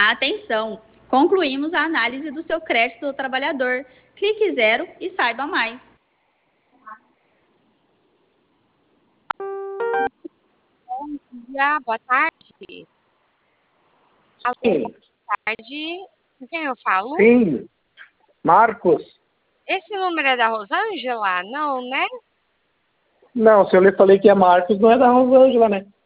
Atenção! Concluímos a análise do seu crédito do trabalhador. Clique 0 e saiba mais. Bom dia, boa tarde. Alô, Sim. boa tarde. Com quem eu falo? Sim, Marcos. Esse número é da Rosângela? Não, né? Não, se eu lhe falei que é Marcos, não é da Rosângela, né?